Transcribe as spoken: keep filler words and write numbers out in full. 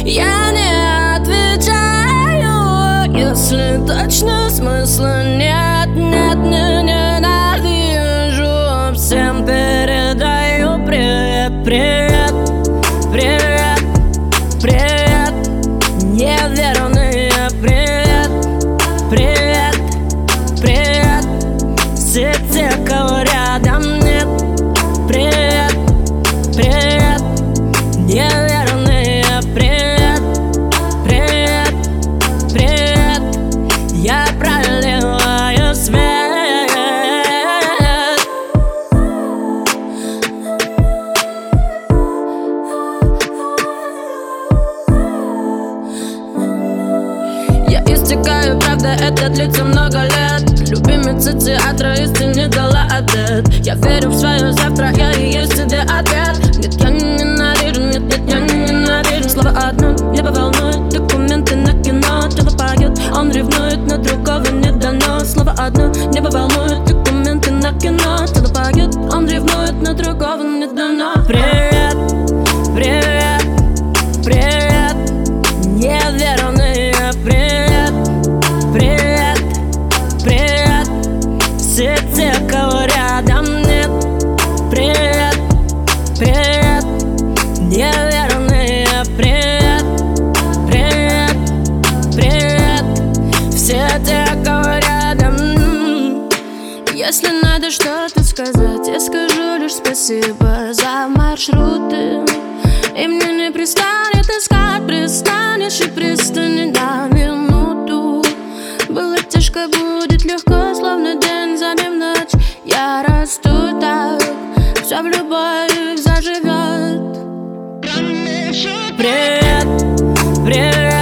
Я не отвечаю, если точно смысла нет. Нет, не ненавижу, всем передаю привет, привет, привет, привет, неверные привет, привет, привет, все те, кого рядом нет. Привет, привет, неверные привет, привет, привет, я проливаю свет. Я истекаю, правда, это длится много лет. Любимица театра истине дала ответ. Я верю в свое завтра, я и есть тебе ответ. Нет, я не ненавижу, нет, нет, я не ненавижу. Слово одно, небо волнует, документы на кино. Тело поет, он ревнует, на другого не дано. Слово одно, небо волнует, документы на кино. Тело поет, он ревнует, на другого не дано. Привет, привет, привет, неверные привет, привет, привет, все те, кого рядом нет. Привет, привет, неверные привет, привет, привет, все те, кого рядом. Если надо что-то сказать, я скажу лишь спасибо за маршруты. И мне не пристанет искать, пристанешь и пристани на минуту. Было тяжко, будет легко, словно день забив ночь. Я расту так, все в любовь заживет. Привет, привет.